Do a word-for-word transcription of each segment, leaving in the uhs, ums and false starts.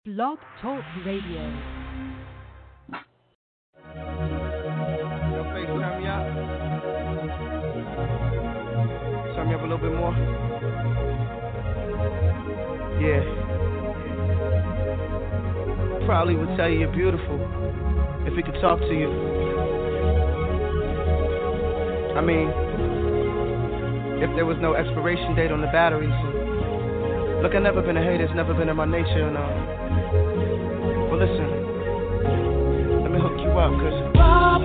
Blog Talk Radio. Yo, Face, turn me up. Turn me up a little bit more. Yeah. Probably would tell you you're beautiful if he could talk to you. I mean, if there was no expiration date on the batteries. Look, I've never been a hater, it's never been in my nature, and uh, well, listen, let me hook you up, cause Bob,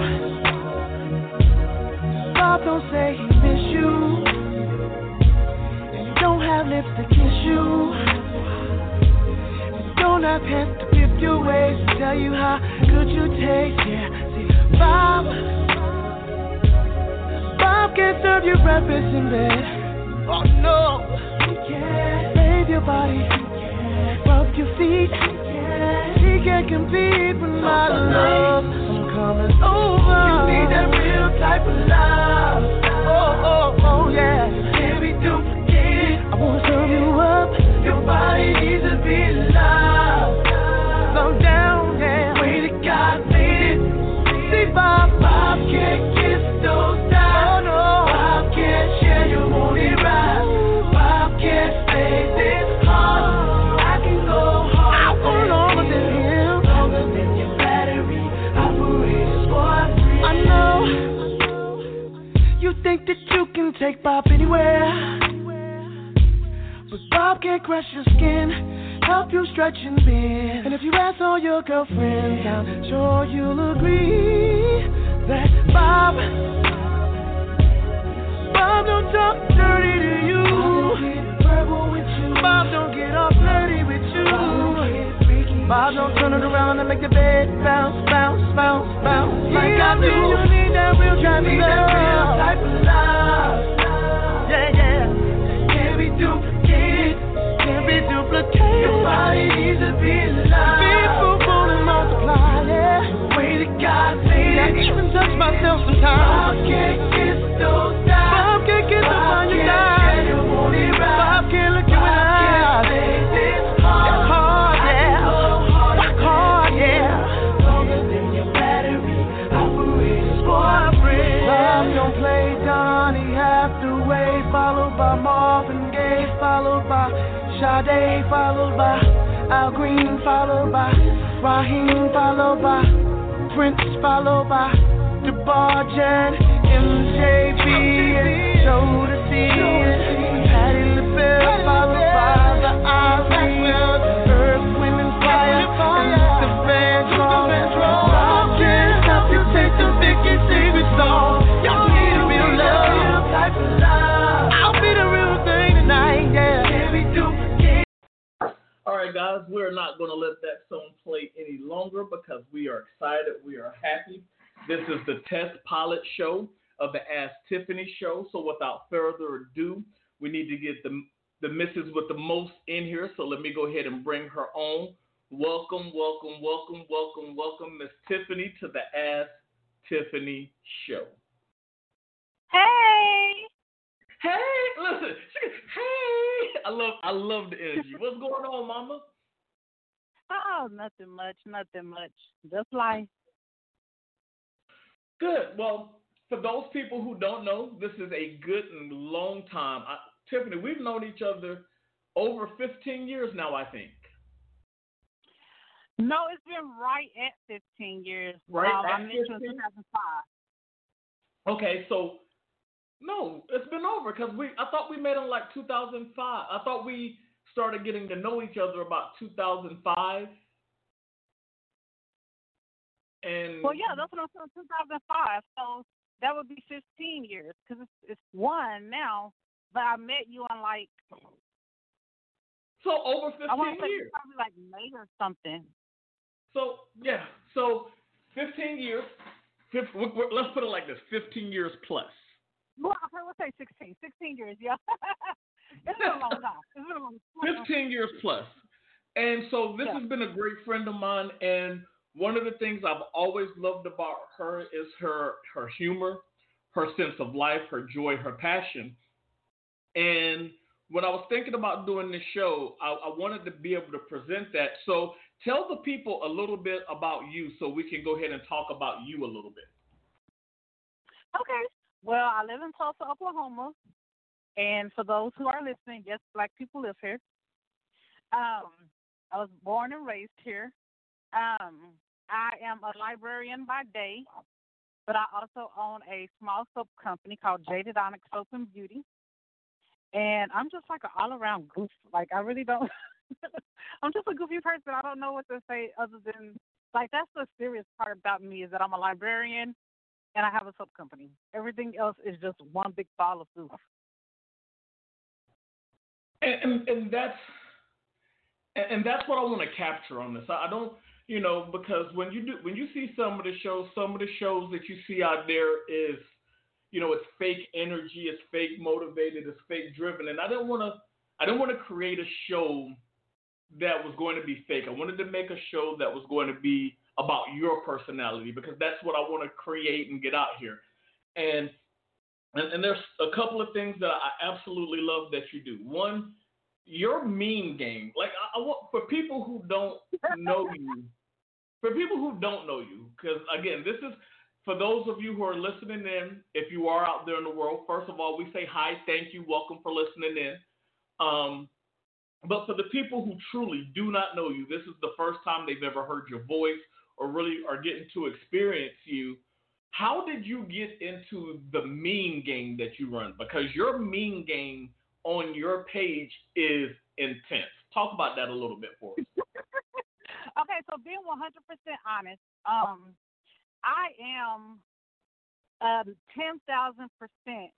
Bob don't say he miss you, and you don't have lips to kiss you, you don't have hands to grip your waist to tell you how good you taste, yeah, see, Bob, Bob can't serve you breakfast in bed, oh no, he can't. Your body, rub your feet. He can't compete with my love. I'm coming over. You need that real type of love. Oh, oh, oh, yeah. Can't be duplicated. I wanna serve you up. Your body needs to be loved. Slow down, yeah. Way that God made it. See, Bob, Bob can't kiss those thighs. Oh, no. Bob can't share your morning ride. Bob can't stay there. Think that you can take Bob anywhere, but Bob can't crush your skin, help you stretch and bend. And if you ask all your girlfriends, I'm sure you'll agree that Bob, Bob don't talk dirty to you. Bob don't get all flirty with you. Bob don't turn it around and make the bed bounce, bounce, bounce, bounce like I do. You need that real type of love. Type of love. Yeah, yeah. Can't be duplicated. Can't be duplicated. Your body needs to be loved. Be fruitful and multiply, yeah. The way that God made it. I even touch myself sometimes. Bob can't kiss those thighs. Bob can't kiss those on your thighs. Bob can't look you in the eye. It's hard, yeah. Work hard, yeah. Longer than your battery operates boyfriend. Bob don't play Donny Hathaway, followed by Marvin Gaye, followed by Sade, followed by Al Green, followed by Raheem, followed by Prince, followed by DeBarge and M J B and Jodeci and Patti LaBelle, followed by the Island, Earth, Wind and Fire, and Luther Vandross. Bob can't help you take the Vicky Davis song. Y'all need a real love, type of love. I'll be the real thing tonight, yeah. Can't be duplicated. All right, guys, we're not going to let that song play any longer because we are excited. We are happy. This is the test pilot show of the Ask Tiffany show. So without further ado, we need to get the the missus with the most in here. So let me go ahead and bring her on. Welcome, welcome, welcome, welcome, welcome, Miss Tiffany to the Ask Tiffany show. Hey. Hey, listen. She, hey, I love I love the energy. What's going on, Mama? Oh, nothing much, nothing much. Just life. Good. Well, for those people who don't know, this is a good and long time. I, Tiffany, we've known each other over fifteen years now, I think. No, it's been right at fifteen years. Right um, at I mentioned two thousand five. Okay, so no, it's been over because we. I thought we met in like two thousand five. I thought we started getting to know each other about two thousand five. And well, yeah, that's what I'm saying, two thousand five. So that would be fifteen years because it's, it's one now. But I met you on like. So over fifteen I want to say years. Probably like May or something. So yeah, so fifteen years. fifteen, let's put it like this: fifteen years plus. Well, let's say sixteen. sixteen years, yeah. It's been a long time. It's been a long time. fifteen years plus. And so this yeah. has been a great friend of mine, and one of the things I've always loved about her is her her humor, her sense of life, her joy, her passion. And when I was thinking about doing this show, I, I wanted to be able to present that. So Tell the people a little bit about you so we can go ahead and talk about you a little bit. Okay. Well, I live in Tulsa, Oklahoma. And for those who are listening, yes, black people live here. Um, I was born and raised here. Um, I am a librarian by day, but I also own a small soap company called Jaded Onyx Soap and Beauty. And I'm just like an all-around goof. Like, I really don't – I'm just a goofy person. I don't know what to say other than – like, that's the serious part about me is that I'm a librarian and I have a soap company. Everything else is just one big ball of goof. And, and, and that's and that's what I want to capture on this. I don't, you know, because when you do when you see some of the shows, some of the shows that you see out there is, you know, it's fake energy, it's fake motivated, it's fake driven, and I didn't want to I didn't want to create a show that was going to be fake. I wanted to make a show that was going to be about your personality because that's what I want to create and get out here. And And, and there's a couple of things that I absolutely love that you do. One, your meme game. Like I, I want for people who don't know you, for people who don't know you, because again, this is for those of you who are listening in. If you are out there in the world, first of all, we say hi, thank you, welcome for listening in. Um, but for the people who truly do not know you, this is the first time they've ever heard your voice or really are getting to experience you. How did you get into the meme game that you run? Because your meme game on your page is intense. Talk about that a little bit for us. Okay, so being one hundred percent honest, um, I am um, ten thousand percent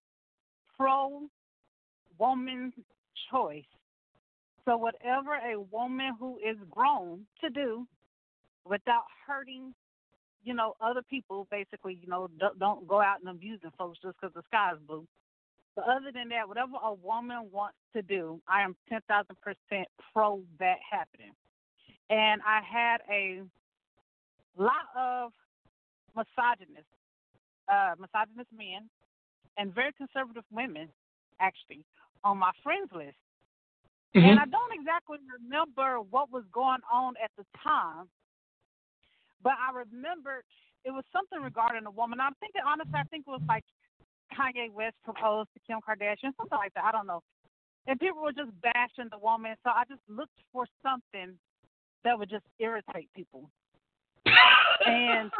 pro woman's choice. So whatever a woman who is grown to do without hurting you know, other people basically, you know, don't, don't go out and abusing folks just because the sky is blue. But other than that, whatever a woman wants to do, I am ten thousand percent pro that happening. And I had a lot of misogynist, uh, misogynist men and very conservative women, actually, on my friends list. Mm-hmm. And I don't exactly remember what was going on at the time, but I remember it was something regarding a woman. I'm thinking, honestly, I think it was like Kanye West proposed to Kim Kardashian, something like that. I don't know. And people were just bashing the woman. So I just looked for something that would just irritate people. and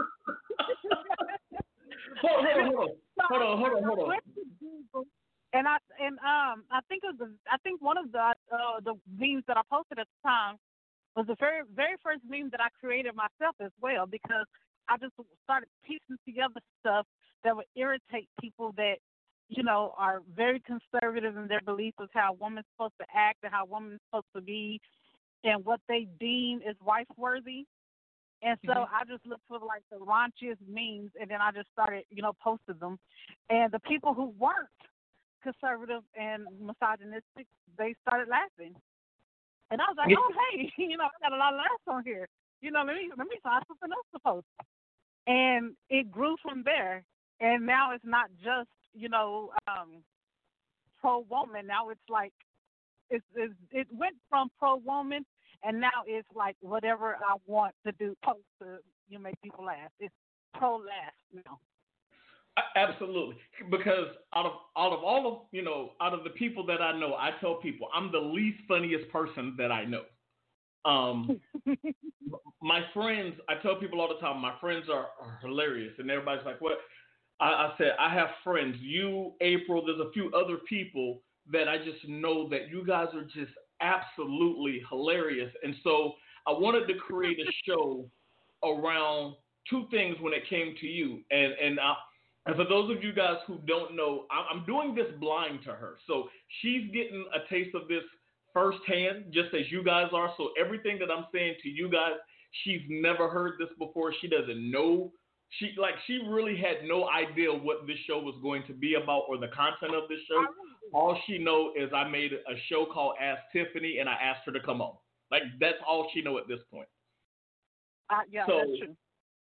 hold on, hold on, hold on, hold on, hold on. And I and um I think it was the, I think one of the uh, the memes that I posted at the time was the very, very first meme that I created myself as well, because I just started piecing together stuff that would irritate people that, you know, are very conservative in their beliefs of how a woman's supposed to act and how a woman's supposed to be and what they deem is wife-worthy. And so mm-hmm. I just looked for, like, the raunchiest memes, and then I just started, you know, posting them. And the people who weren't conservative and misogynistic, they started laughing. And I was like, oh, hey, you know, I got a lot of laughs on here. You know, let me let me find something else to post. And it grew from there. And now it's not just, you know, um, pro-woman. Now it's like, it's, it's, it went from pro-woman, and now it's like whatever I want to do, post to, you know, make people laugh. It's pro-laugh now. Absolutely, because out of out of all of you know, out of the people that I know, I tell people I'm the least funniest person that I know. Um, my friends, I tell people all the time, my friends are, are hilarious, and everybody's like, "What?" I, I said, I have friends. You, April, there's a few other people that I just know that you guys are just absolutely hilarious, and so I wanted to create a show around two things when it came to you, and and I. And for those of you guys who don't know, I'm doing this blind to her. So she's getting a taste of this firsthand, just as you guys are. So everything that I'm saying to you guys, she's never heard this before. She doesn't know. She like she really had no idea what this show was going to be about or the content of this show. All she know is I made a show called Ask Tiffany, and I asked her to come on. Like, that's all she know at this point. Uh, yeah, so, that's true.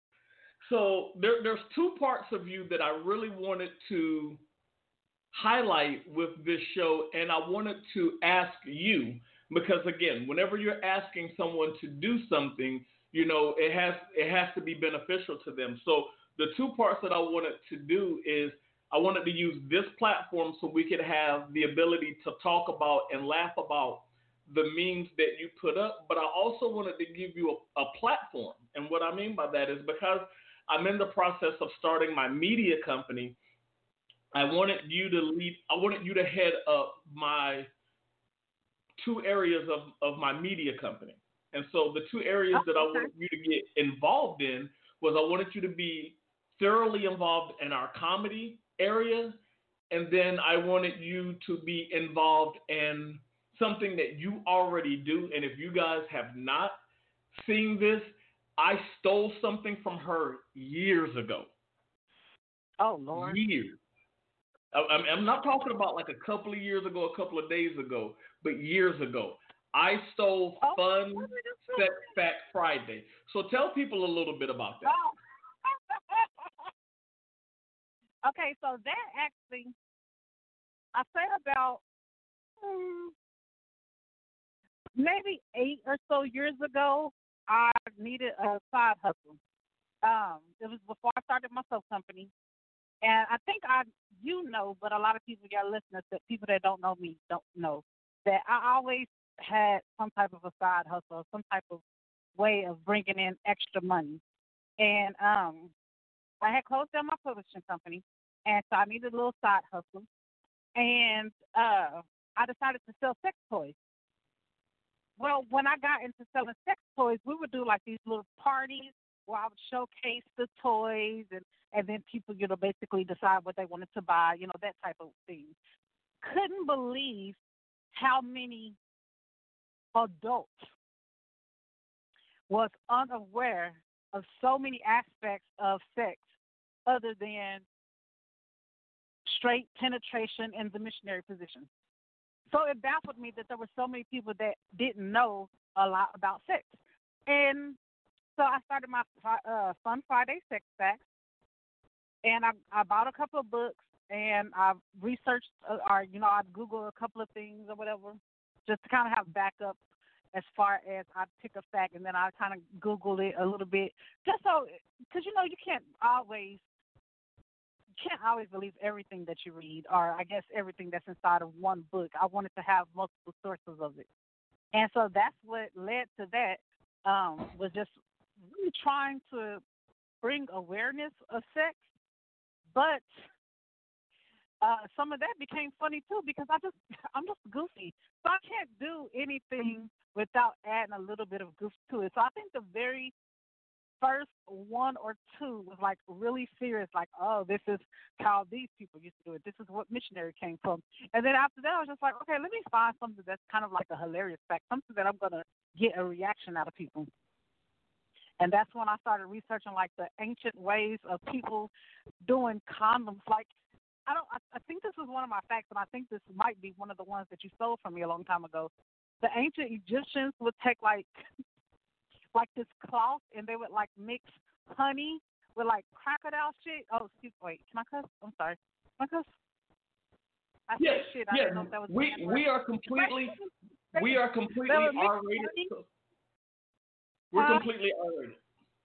So there, there's two parts of you that I really wanted to highlight with this show, and I wanted to ask you. Because again, whenever you're asking someone to do something, you know, it has it has to be beneficial to them. So the two parts that I wanted to do is I wanted to use this platform so we could have the ability to talk about and laugh about the memes that you put up, but I also wanted to give you a, a platform. And what I mean by that is because I'm in the process of starting my media company, I wanted you to lead, I wanted you to head up my two areas of, of my media company. And so the two areas Oh, that I okay. wanted you to get involved in was I wanted you to be thoroughly involved in our comedy area, and then I wanted you to be involved in something that you already do. And if you guys have not seen this, I stole something from her years ago. Oh, Lord. Years. I- I'm, I'm not talking about like a couple of years ago, a couple of days ago, but years ago. I stole Oh, Fun what did you do? Sex Fact Friday. So tell people a little bit about that. Oh. Okay, so that actually, I say about hmm, maybe eight or so years ago, I needed a side hustle. Um, it was before I started my soap company, and I think I, you know, but a lot of people, your listeners, that people that don't know me don't know that I always had some type of a side hustle, some type of way of bringing in extra money, and um, I had closed down my publishing company, and so I needed a little side hustle, and uh, I decided to sell sex toys. Well, when I got into selling sex toys, we would do like these little parties where I would showcase the toys, and, and then people, you know, basically decide what they wanted to buy, you know, that type of thing. Couldn't believe how many adults was unaware of so many aspects of sex other than straight penetration in the missionary position. So it baffled me that there were so many people that didn't know a lot about sex. And so I started my uh, Fun Friday Sex Facts, and I, I bought a couple of books, and I researched, uh, or, you know, I Googled a couple of things or whatever, just to kind of have backup as far as I pick a fact, and then I kind of Google it a little bit, just so, because, you know, you can't always, you can't always believe everything that you read, or I guess everything that's inside of one book. I wanted to have multiple sources of it. And so that's what led to that, um, was just really trying to bring awareness of sex, but uh, some of that became funny too, because I just I'm just goofy, so I can't do anything without adding a little bit of goof to it. So I think the very first one or two was like really serious, like, oh, this is how these people used to do it. This is what missionary came from. And then after that, I was just like, okay, let me find something that's kind of like a hilarious fact, something that I'm gonna get a reaction out of people. And that's when I started researching like the ancient ways of people doing condoms. Like, I don't. I, I think this is one of my facts, and I think this might be one of the ones that you stole from me a long time ago. The ancient Egyptians would take like, like this cloth, and they would like mix honey with like crocodile shit. Oh, excuse wait, can I cuss? I'm sorry. Can I cuss? I Yes, said shit. I yes. didn't know if that was We we are completely we are completely They would mix R-rated. honey. So we're Huh? completely R-rated.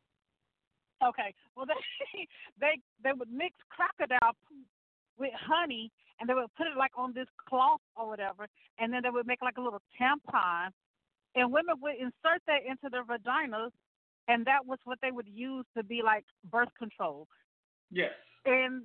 Okay. Well, they they they would mix crocodile poop with honey, and they would put it like on this cloth or whatever, and then they would make like a little tampon, and women would insert that into their vaginas, and that was what they would use to be like birth control. Yes. And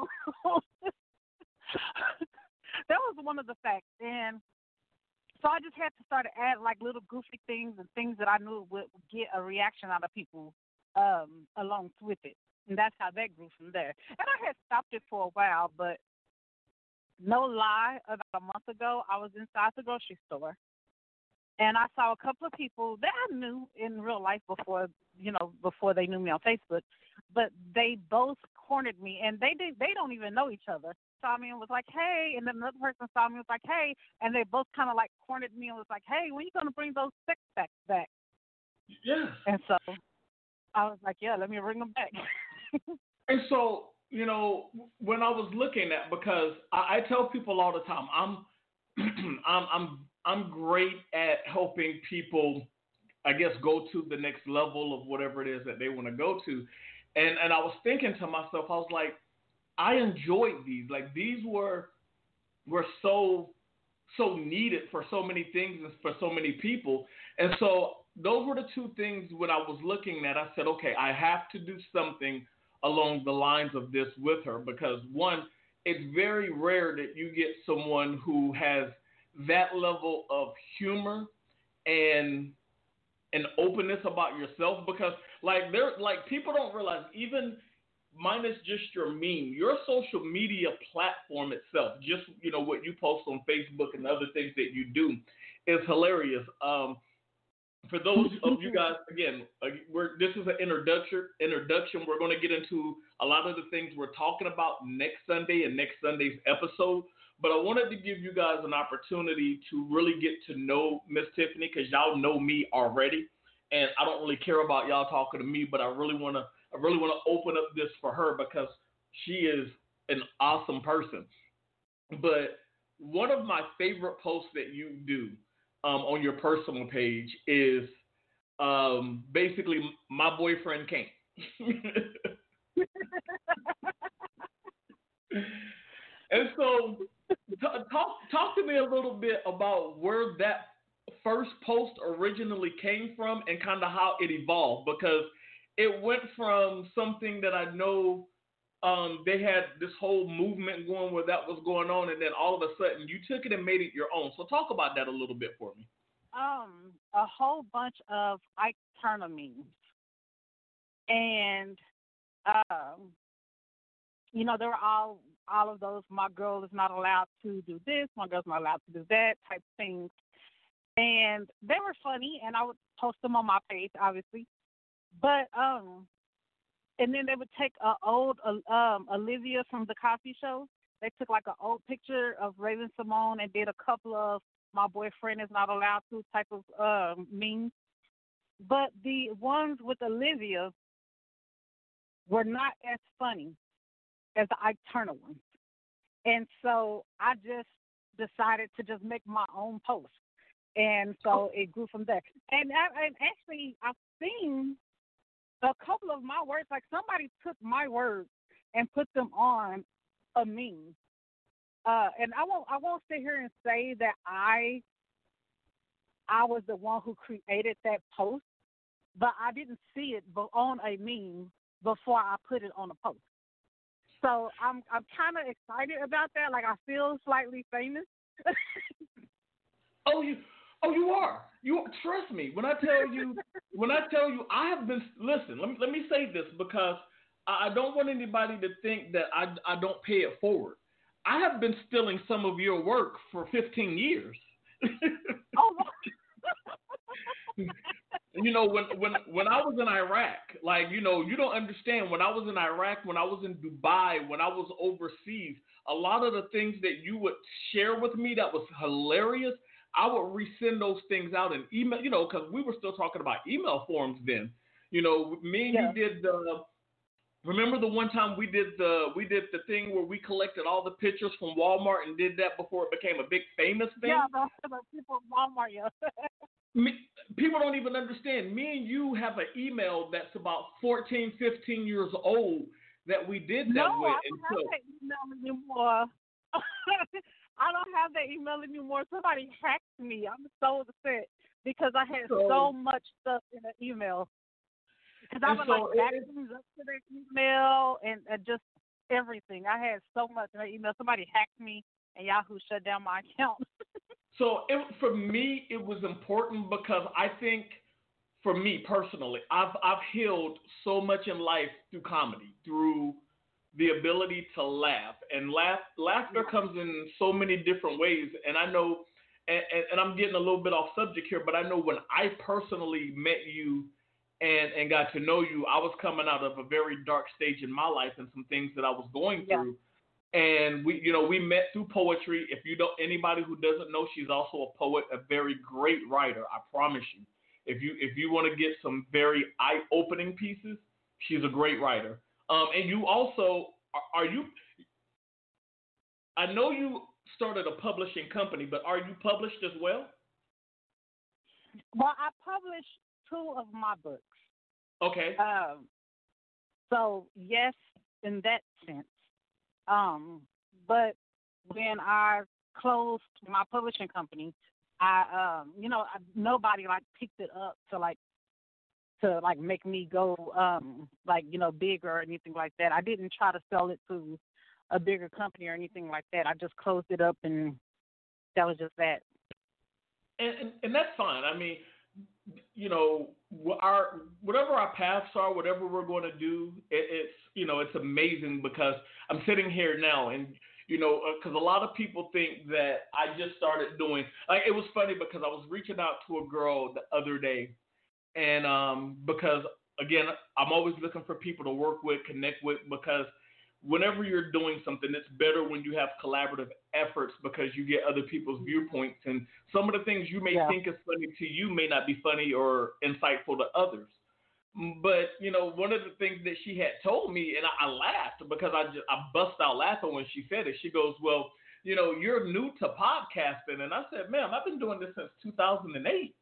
that was one of the facts. And so I just had to start to add like little goofy things and things that I knew would get a reaction out of people um, along with it. And that's how that grew from there. And I had stopped it for a while, but no lie, about a month ago, I was inside the grocery store, and I saw a couple of people that I knew in real life before, you know, before they knew me on Facebook, but they both cornered me, and they did, they don't even know each other. Saw me and was like, hey, and then another person saw me and was like, hey, and they both kind of like cornered me and was like, hey, when are you going to bring those sex facts back? Yes. And so I was like, yeah, let me bring them back. And so, you know, when I was looking at, because I, I tell people all the time, I'm, I'm, I'm, I'm great at helping people, I guess, go to the next level of whatever it is that they want to go to. And and I was thinking to myself, I was like, I enjoyed these. Like these were were so so needed for so many things and for so many people. And so those were the two things when I was looking at. I said, okay, I have to do something along the lines of this with her because one, it's very rare that you get someone who has that level of humor and an openness about yourself because like they're like people don't realize even minus just your meme, your social media platform itself, just you know what you post on Facebook and other things that you do is hilarious. Um, for those of you guys, again, uh, we're this is an introduction. Introduction. We're going to get into a lot of the things we're talking about next Sunday and next Sunday's episode. But I wanted to give you guys an opportunity to really get to know Miss Tiffany because y'all know me already, and I don't really care about y'all talking to me. But I really want to, I really want to open up this for her because she is an awesome person. But one of my favorite posts that you do um, on your personal page is um, basically my boyfriend came. And so talk talk to me a little bit about where that first post originally came from and kind of how it evolved because it went from something that I know um, they had this whole movement going where that was going on, and then all of a sudden you took it and made it your own. So talk about that a little bit for me. Um, a whole bunch of Ike Turner memes, and um, you know, they were all all of those. My girl is not allowed to do this. My girl's not allowed to do that type things, and they were funny. And I would post them on my page, obviously, but um. And then they would take an old uh, um, Olivia from the Cosby Show. They took like an old picture of Raven Simone and did a couple of my boyfriend is not allowed to type of uh, memes. But the ones with Olivia were not as funny as the Ike Turner ones. And so I just decided to just make my own post. And so it grew from there. And, I, and actually, I've seen a couple of my words, like somebody took my words and put them on a meme. Uh, and I won't I won't sit here and say that I I was the one who created that post, but I didn't see it on a meme before I put it on a post. So I'm I'm kind of excited about that. Like I feel slightly famous. Oh, you. Oh, you are. You trust me when I tell you. When I tell you, I have been. Listen, let me let me say this because I don't want anybody to think that I I don't pay it forward. I have been stealing some of your work for fifteen years. Oh. You know, when when when I was in Iraq, like you know, you don't understand. When I was in Iraq, when I was in Dubai, when I was overseas, a lot of the things that you would share with me that was hilarious. I would resend those things out in email, you know, because we were still talking about email forms then. You know, me and yeah. you did the. Remember the one time we did the we did the thing where we collected all the pictures from Walmart and did that before it became a big famous thing. Yeah, the, the people at Walmart. Yeah. Me, people don't even understand. Me and you have an email that's about fourteen, fifteen years old that we did that no, with. I don't and have so, that email anymore. I don't have that email anymore. Somebody hacked me. I'm so upset because I had so, so much stuff in the email. Because I would so like back things up to their email and, and just everything. I had so much in the email. Somebody hacked me and Yahoo shut down my account. So it, for me, it was important because I think, for me personally, I've I've healed so much in life through comedy, through the ability to laugh. And laugh, laughter comes in so many different ways. And I know, and, and, and I'm getting a little bit off subject here, but I know when I personally met you and, and got to know you, I was coming out of a very dark stage in my life and some things that I was going through. Yeah. And we, you know, we met through poetry. If you don't, anybody who doesn't know, she's also a poet, a very great writer. I promise you. If you if you want to get some very eye-opening pieces, she's a great writer. Um, and you also are, are you? I know you started a publishing company, but are you published as well? Well, I published two of my books. Okay. Um, so yes, in that sense. Um, but when I closed my publishing company, I, um, you know, I, nobody like picked it up to like to like make me go um like you know big or anything like that. I didn't try to sell it to a bigger company or anything like that. I just closed it up, and that was just that. And and, and that's fine. I mean, you know, our whatever our paths are, whatever we're going to do, it, it's you know, it's amazing because I'm sitting here now, and you know, because a lot of people think that I just started doing. Like, it was funny because I was reaching out to a girl the other day, and um, because again, I'm always looking for people to work with, connect with, because whenever you're doing something, it's better when you have collaborative efforts because you get other people's viewpoints, and some of the things you may Yeah. think is funny to you may not be funny or insightful to others. But you know, one of the things that she had told me, and I, I laughed because I just I bust out laughing when she said it. She goes, "Well, you know, you're new to podcasting," and I said, "Ma'am, I've been doing this since two thousand eight."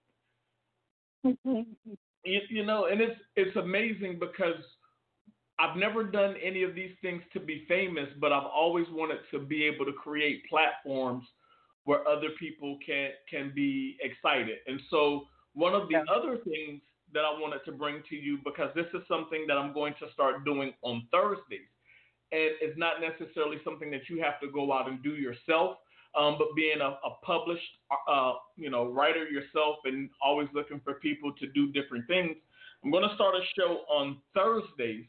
you, you know, and it's it's amazing because I've never done any of these things to be famous, but I've always wanted to be able to create platforms where other people can can be excited. And so one of the Yeah. other things that I wanted to bring to you, because this is something that I'm going to start doing on Thursdays, and it's not necessarily something that you have to go out and do yourself, um, but being a, a published, uh, you know, writer yourself and always looking for people to do different things, I'm going to start a show on Thursdays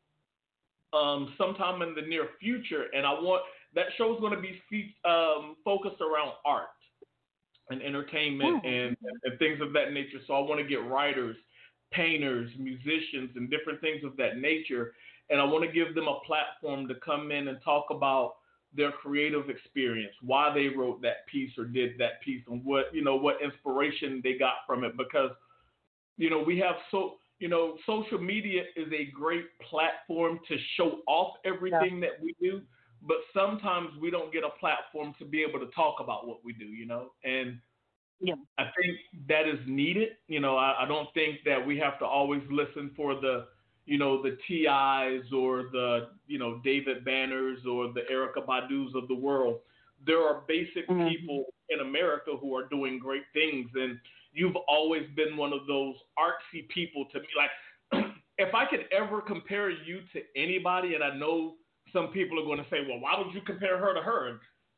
um, sometime in the near future, and I want that show's going to be um, focused around art and entertainment and, and things of that nature. So I want to get writers, painters, musicians, and different things of that nature, and I want to give them a platform to come in and talk about their creative experience, why they wrote that piece or did that piece, and what you know what inspiration they got from it. Because you know we have so you know social media is a great platform to show off everything yeah. that we do, but sometimes we don't get a platform to be able to talk about what we do. You know, and yeah. I think that is needed. You know, I, I don't think that we have to always listen for the you know, the T Is or the, you know, David Banners or the Erykah Badu's of the world. There are basic mm-hmm. people in America who are doing great things. And you've always been one of those artsy people to me. Like, if I could ever compare you to anybody, and I know some people are going to say, well, why would you compare her to her?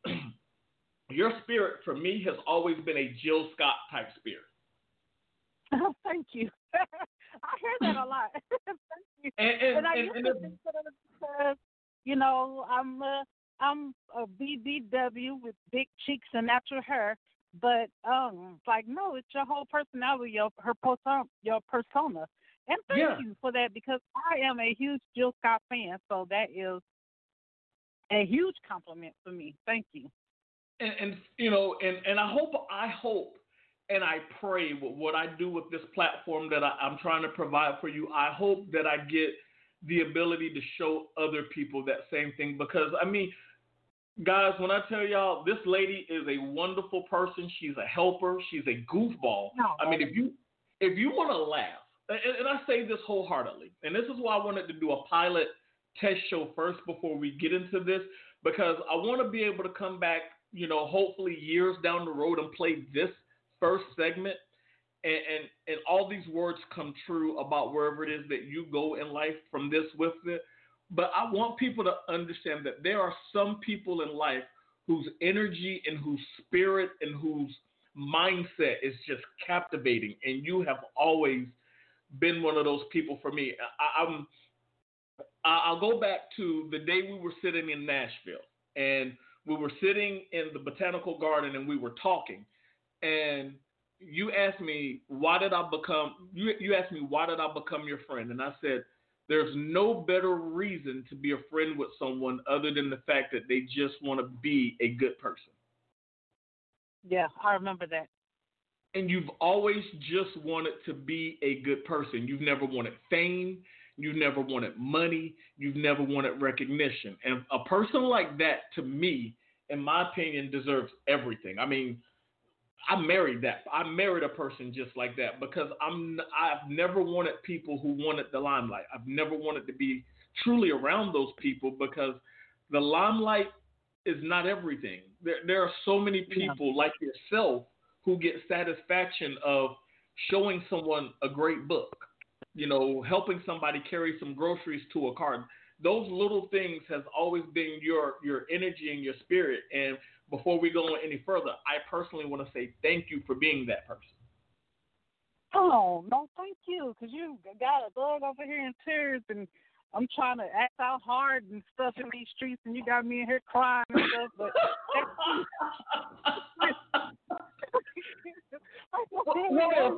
Your spirit, for me, has always been a Jill Scott type spirit. Oh, thank you. I hear that a lot. Thank you. And, and, and I and, used and to think that it was because, you know, I'm a, I'm a B B W with big cheeks and natural hair, but um, like no, it's your whole personality, your her persona, your persona. And thank yeah. you for that because I am a huge Jill Scott fan, so that is a huge compliment for me. Thank you. And, and you know, and, and I hope I hope. And I pray with what I do with this platform that I, I'm trying to provide for you, I hope that I get the ability to show other people that same thing. Because, I mean, guys, when I tell y'all, this lady is a wonderful person. She's a helper. She's a goofball. No. I mean, if you if you want to laugh, and, and I say this wholeheartedly, and this is why I wanted to do a pilot test show first before we get into this, because I want to be able to come back, you know, hopefully years down the road and play this first segment, and, and and all these words come true about wherever it is that you go in life from this with it. But I want people to understand that there are some people in life whose energy and whose spirit and whose mindset is just captivating, and you have always been one of those people for me. I, I'm I'll go back to the day we were sitting in Nashville, and we were sitting in the botanical garden, and we were talking. And you asked me, why did I become, you, you asked me, why did I become your friend? And I said, there's no better reason to be a friend with someone other than the fact that they just want to be a good person. Yeah, I remember that. And you've always just wanted to be a good person. You've never wanted fame. You've never wanted money. You've never wanted recognition. And a person like that, to me, in my opinion, deserves everything. I mean, I married that. I married a person just like that because I'm. I've never wanted people who wanted the limelight. I've never wanted to be truly around those people because the limelight is not everything. There, there are so many people yeah. like yourself who get satisfaction of showing someone a great book, you know, helping somebody carry some groceries to a car. Those little things has always been your your energy and your spirit. And before we go any further, I personally want to say thank you for being that person. Oh, no, thank you, because you got a dog over here in tears, and I'm trying to act out hard and stuff in these streets, and you got me in here crying and stuff. But well,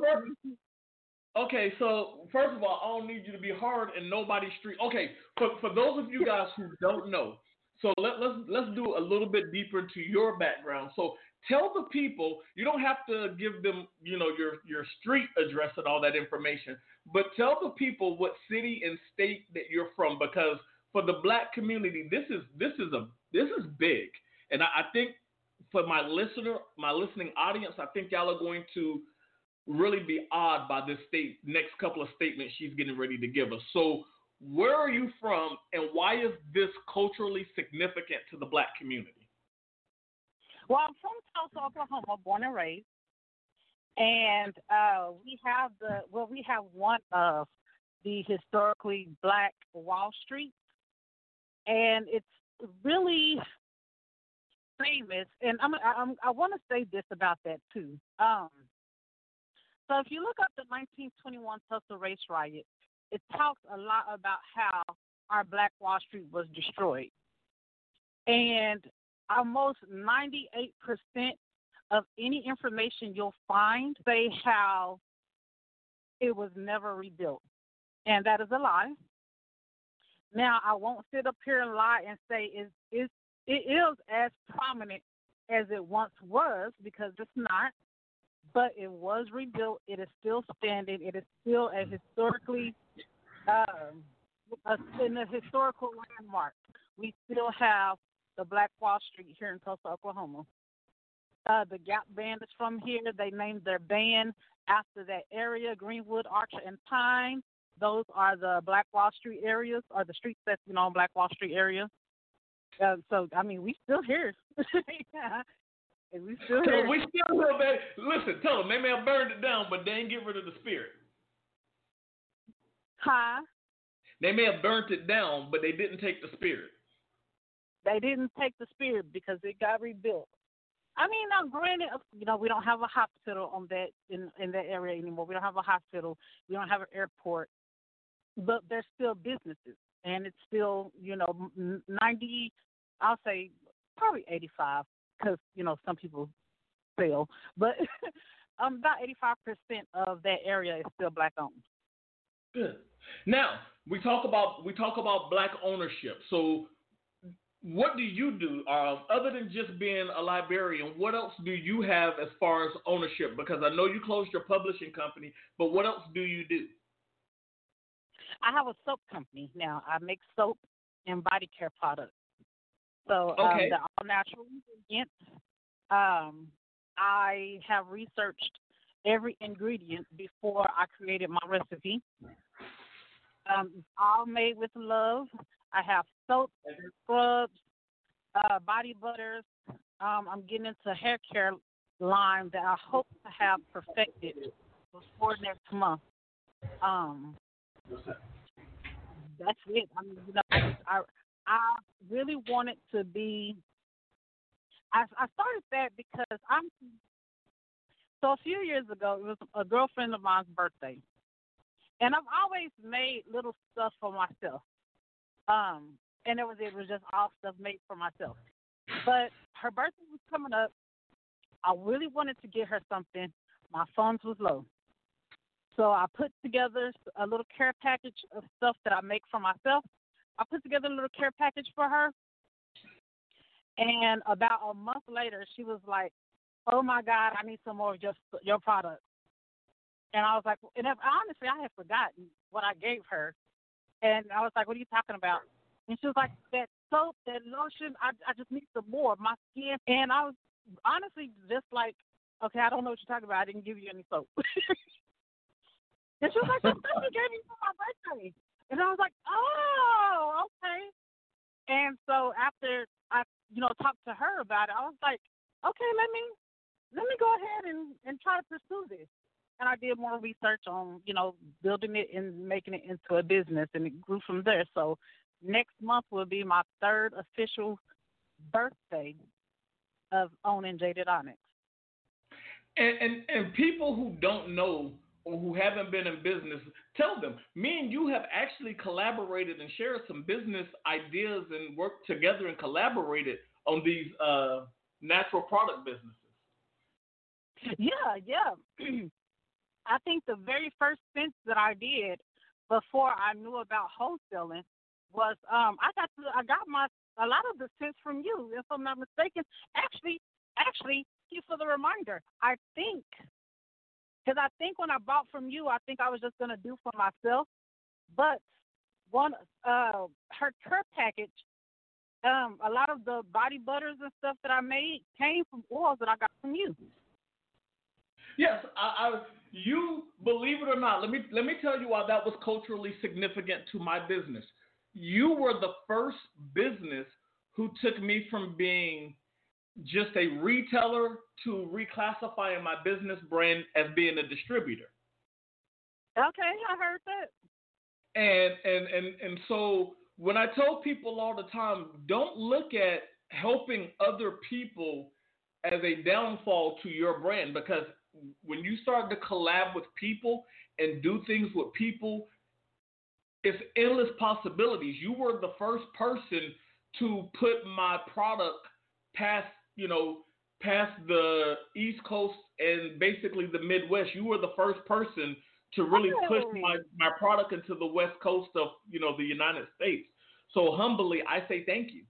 okay, so first of all, I don't need you to be hard in nobody's street. Okay, for for those of you guys who don't know, so let, let's let's do a little bit deeper into your background. So tell the people, you don't have to give them, you know, your your street address and all that information, but tell the people what city and state that you're from, because for the black community, this is this is a this is big, and I, I think for my listener, my listening audience, I think y'all are going to really be awed by this state next couple of statements she's getting ready to give us. So where are you from, and why is this culturally significant to the black community? Well, I'm from Tulsa, Oklahoma, born and raised, and uh, we have the well, we have one of the historically black Wall Street, and it's really famous. And I'm, I'm I want to say this about that too. Um, so if you look up the nineteen twenty-one Tulsa race riot, it talks a lot about how our black Wall Street was destroyed, and almost ninety-eight percent of any information you'll find say how it was never rebuilt. And that is a lie. Now, I won't sit up here and lie and say it's, it's, it is as prominent as it once was, because it's not, but it was rebuilt. It is still standing. It is still a historically, um, a, in a historical landmark. We still have the Black Wall Street here in Tulsa, Oklahoma. Uh, the Gap Band is from here. They named their band after that area, Greenwood, Archer, and Pine. Those are the Black Wall Street areas, or the streets that's, you know, Black Wall Street area. Uh, so, I mean, we still here. yeah. We still here. So we still here, baby. Listen, tell them, they may have burned it down, but they ain't get rid of the spirit. Huh? They may have burnt it down, but they didn't take the spirit. They didn't take the spirit because it got rebuilt. I mean, now granted, you know, we don't have a hospital on that in, in that area anymore. We don't have a hospital. We don't have an airport, but there's still businesses, and it's still, you know, ninety. I'll say probably eighty-five, because you know some people fail, but um, about eighty-five percent of that area is still black owned. Good. Now we talk about we talk about black ownership. So, what do you do, uh, other than just being a librarian? What else do you have as far as ownership? Because I know you closed your publishing company, but what else do you do? I have a soap company now. I make soap and body care products. So okay. um, they're all natural ingredients. Um, I have researched every ingredient before I created my recipe. Um, it's all made with love. I have soap, scrubs, uh, body butters. Um, I'm getting into hair care line that I hope to have perfected before next month. Um, that's it. I mean, you know, I, I, I really wanted to be. I, I started that because I'm. So a few years ago, it was a girlfriend of mine's birthday, and I've always made little stuff for myself. Um, and it was it was just all stuff made for myself. But her birthday was coming up. I really wanted to get her something. My funds was low. So I put together a little care package of stuff that I make for myself. I put together a little care package for her. And about a month later, she was like, oh, my God, I need some more of your, your product. And I was like, and if, honestly, I had forgotten what I gave her. And I was like, what are you talking about? And she was like, that soap, that lotion, I, I just need some more of my skin. And I was honestly just like, Okay, I don't know what you're talking about. I didn't give you any soap. And she was like, that's stuff you gave me for my birthday. And I was like, oh, okay. And so after I, you know, talked to her about it, I was like, okay, let me let me go ahead and, and try to pursue this. And I did more research on, you know, building it and making it into a business, and it grew from there. So next month will be my third official birthday of owning Jaded Onyx. And, and and people who don't know or who haven't been in business, tell them, me and you have actually collaborated and shared some business ideas and worked together and collaborated on these uh, natural product businesses. Yeah, yeah. I think the very first stint that I did before I knew about wholesaling was um, I got to, I got my a lot of the scents from you, if I'm not mistaken. Actually, actually, thank you for the reminder. I think because I think when I bought from you, I think I was just gonna do for myself. But one, uh, her care package, um, a lot of the body butters and stuff that I made came from oils that I got from you. Yes, I, I, you believe it or not. Let me let me tell you why that was culturally significant to my business. You were the first business who took me from being just a retailer to reclassifying my business brand as being a distributor. Okay, I heard that. And and and and so when I tell people all the time, don't look at helping other people as a downfall to your brand, because when you start to collab with people and do things with people, it's endless possibilities. You were the first person to put my product past, you know, past the East Coast and basically the Midwest. You were the first person to really push my, my product into the West Coast of, you know, the United States. So humbly, I say thank you.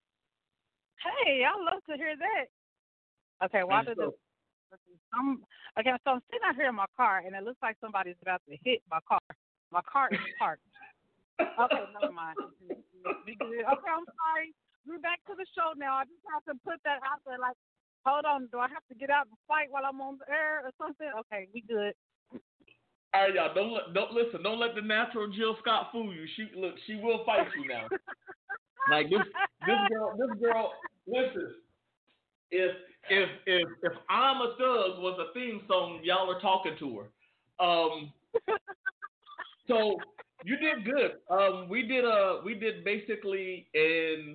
Hey, I love to hear that. Okay, why did so, I'm okay? So I'm sitting out here in my car, and it looks like somebody's about to hit my car. My car is parked. Okay, never mind. Okay, I'm sorry. We're back to the show now. I just have to put that out there. Like, hold on, do I have to get out and fight while I'm on the air or something? Okay, we good. All right, y'all. Don't let, don't listen. Don't let the natural Jill Scott fool you. She look. She will fight you now. Like this. This girl. This girl. Listen. If if if if I'm a Thug was a theme song, y'all are talking to her. Um. So you did good. Um. We did a. We did basically in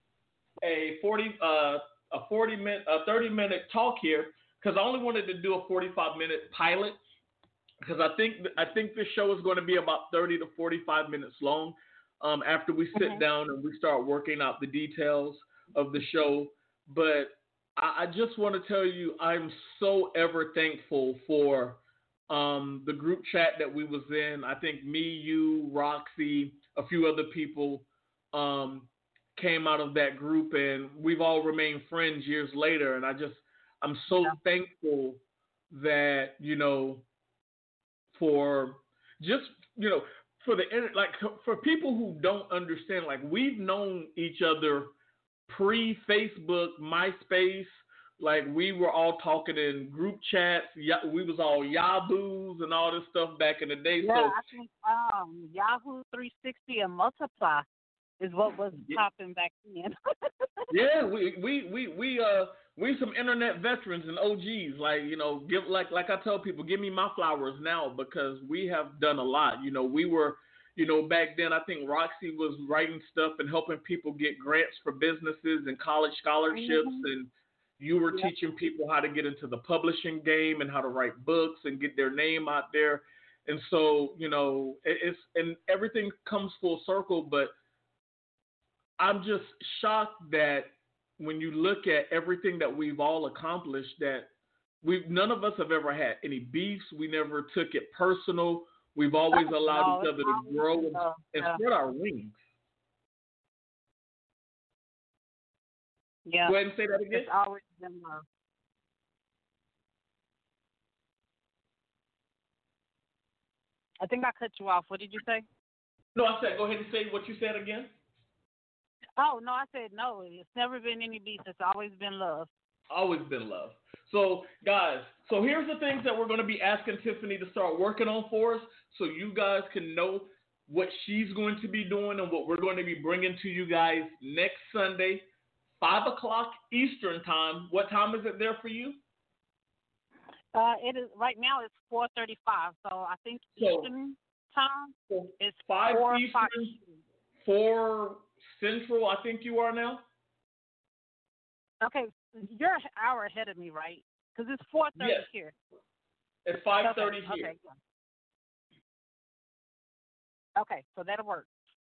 a forty uh a forty minute a thirty minute talk here, because I only wanted to do a forty-five minute pilot. Because I think I think this show is going to be about thirty to forty-five minutes long. Um, after we sit mm-hmm. down and we start working out the details of the show, but I, I just want to tell you I'm so ever thankful for um, the group chat that we was in. I think me, you, Roxy, a few other people um, came out of that group, and we've all remained friends years later. And I just I'm so yeah. thankful that you know. For just, you know, for the, like, for people who don't understand, like, we've known each other pre-Facebook, MySpace. Like, we were all talking in group chats. We was all Yahoos and all this stuff back in the day. Yeah, so, I think um, Yahoo three sixty and Multiply is what was yeah. popping back then. yeah, we, we, we, we, uh, we some internet veterans and O Gs. Like, you know, give like like I tell people, give me my flowers now, because we have done a lot. You know, we were, you know, back then I think Roxy was writing stuff and helping people get grants for businesses and college scholarships, mm-hmm. and you were yep. teaching people how to get into the publishing game and how to write books and get their name out there. And so, you know, it, it's and everything comes full circle, but I'm just shocked that when you look at everything that we've all accomplished, that we've none of us have ever had any beefs. We never took it personal. We've always allowed no, each other to grow and, uh, and yeah. spread our wings. Yeah. Go ahead and say that again. It's always been love. I think I cut you off. What did you say? No, I said go ahead and say what you said again. Oh, no, I said no. It's never been any beef. It's always been love. Always been love. So, guys, so here's the things that we're going to be asking Tiffany to start working on for us so you guys can know what she's going to be doing and what we're going to be bringing to you guys next Sunday, five o'clock Eastern time. What time is it there for you? Uh, it is right now. It's four thirty-five. So I think So, Eastern time is five four Eastern, five. four Central. I think you are now. Okay, you're an hour ahead of me, right? Because it's four thirty Yes. here. It's five thirty okay, here. Okay. Okay, so that'll work.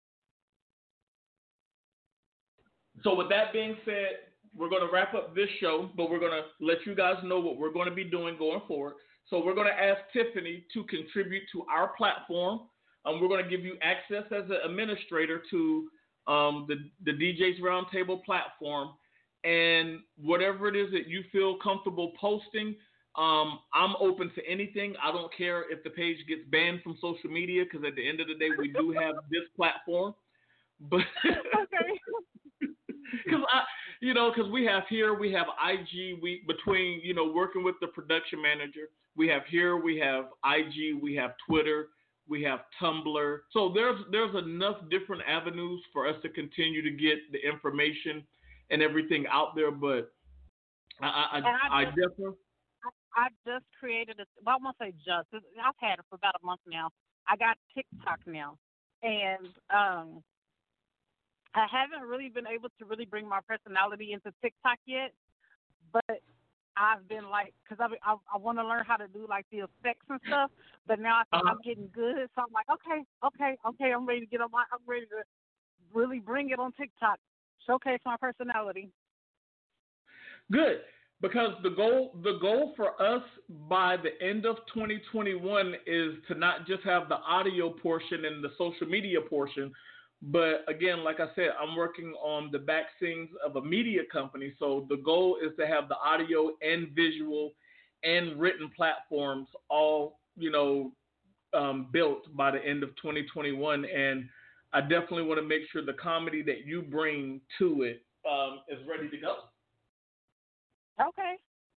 So with that being said, we're going to wrap up this show, but we're going to let you guys know what we're going to be doing going forward. So we're going to ask Tiffany to contribute to our platform. Um, we're going to give you access as an administrator to um, the, the D Js Roundtable platform. And whatever it is that you feel comfortable posting, um, I'm open to anything. I don't care if the page gets banned from social media because at the end of the day, we do have this platform. But Okay. Because I, you know, because we have here, we have I G. We between you know working with the production manager, we have here, we have I G, we have Twitter, we have Tumblr. So there's there's enough different avenues for us to continue to get the information and everything out there. But I, I, I, I just, definitely. I just created a. Well, I won't say just. I've had it for about a month now. I got TikTok now, and um. I haven't really been able to really bring my personality into TikTok yet, but I've been like, because I, I I want to learn how to do like the effects and stuff, but now I think uh-huh. I'm getting good, so I'm like, okay, okay, okay, I'm ready to get on my, I'm ready to really bring it on TikTok, showcase my personality. Good, because the goal the goal for us by the end of twenty twenty-one is to not just have the audio portion and the social media portion. But again, like I said, I'm working on the back scenes of a media company. So the goal is to have the audio and visual and written platforms all, you know, um, built by the end of twenty twenty-one. And I definitely want to make sure the comedy that you bring to it um, is ready to go. Okay.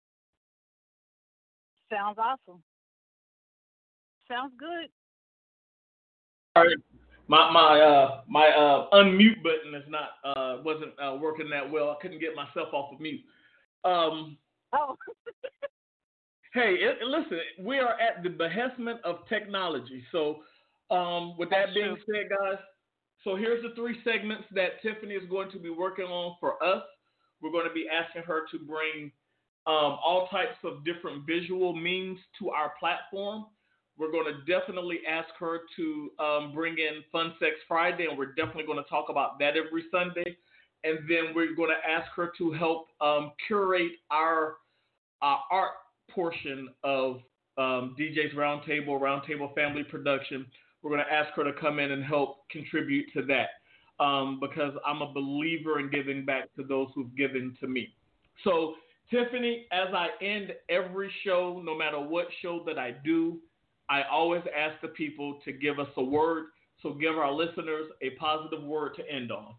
Sounds awesome. Sounds good. All right. My my uh my uh unmute button is not uh wasn't uh, working that well. I couldn't get myself off of mute. Um. Oh. Hey, it, listen, we are at the behestment of technology. So, um, with that That's being true. said, guys, so here's the three segments that Tiffany is going to be working on for us. We're going to be asking her to bring um, all types of different visual means to our platform. We're going to definitely ask her to um, bring in Fun Sex Friday, and we're definitely going to talk about that every Sunday. And then we're going to ask her to help um, curate our, our art portion of um, D J's Roundtable, Roundtable Family Production. We're going to ask her to come in and help contribute to that um, because I'm a believer in giving back to those who've given to me. So, Tiffany, as I end every show, no matter what show that I do, I always ask the people to give us a word. So give our listeners a positive word to end on.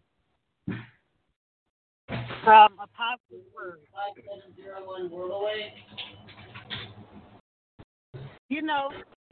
Um, a positive word. five seven zero one World Away. You know,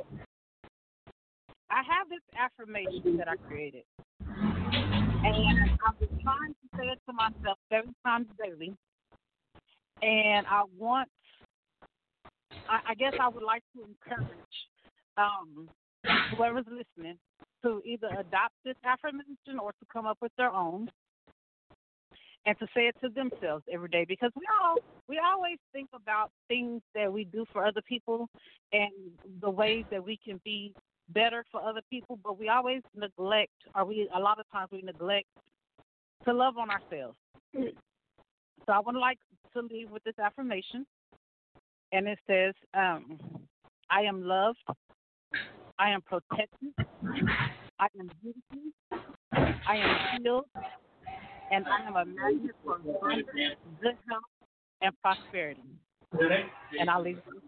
I have this affirmation that I created. And I've been trying to say it to myself seven times daily. And I want, I, I guess I would like to encourage um, whoever's listening to either adopt this affirmation or to come up with their own and to say it to themselves every day, because we all we always think about things that we do for other people and the ways that we can be better for other people, but we always neglect, or we a lot of times we neglect to love on ourselves. So I would like to leave with this affirmation, and it says, um, I am loved, I am protected, I am beautiful, I am healed, and I am a magnet for abundance, good health, and prosperity. And I'll leave it with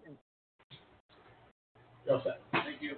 that. Thank you.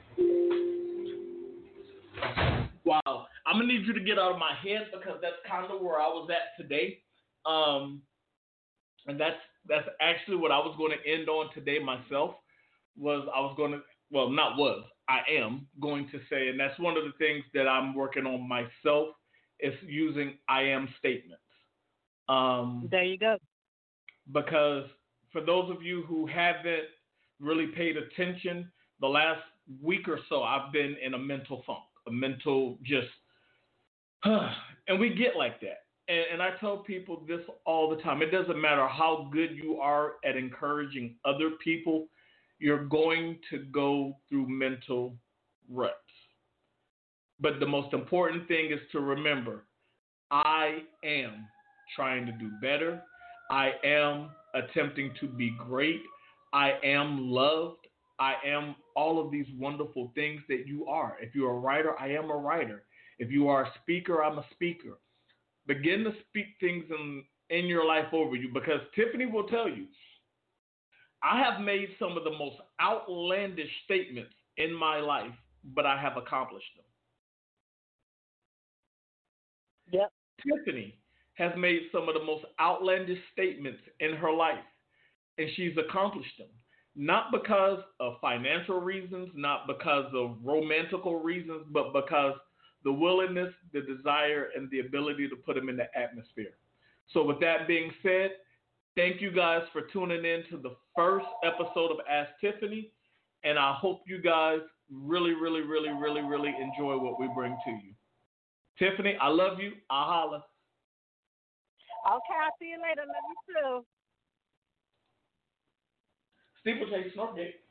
Wow. I'm going to need you to get out of my head because that's kind of where I was at today. Um, And that's that's actually what I was going to end on today myself. Was I was going to well not was I am going to say, and that's one of the things that I'm working on myself is using I am statements. Um, there you go. Because for those of you who haven't really paid attention, the last week or so I've been in a mental funk, a mental just, and we get like that. And, and I tell people this all the time. It doesn't matter how good you are at encouraging other people, you're going to go through mental ruts. But the most important thing is to remember, I am trying to do better. I am attempting to be great. I am loved. I am all of these wonderful things that you are. If you're a writer, I am a writer. If you are a speaker, I'm a speaker. Begin to speak things in, in your life over you, because Tiffany will tell you, I have made some of the most outlandish statements in my life, but I have accomplished them. Yep. Tiffany has made some of the most outlandish statements in her life, and she's accomplished them. Not because of financial reasons, not because of romantical reasons, but because the willingness, the desire, and the ability to put them in the atmosphere. So with that being said, thank you guys for tuning in to the first episode of Ask Tiffany, and I hope you guys really, really, really, really, really enjoy what we bring to you. Tiffany, I love you. I'll holla. Okay, I'll see you later. Love you too. Steeplechase Snortgate.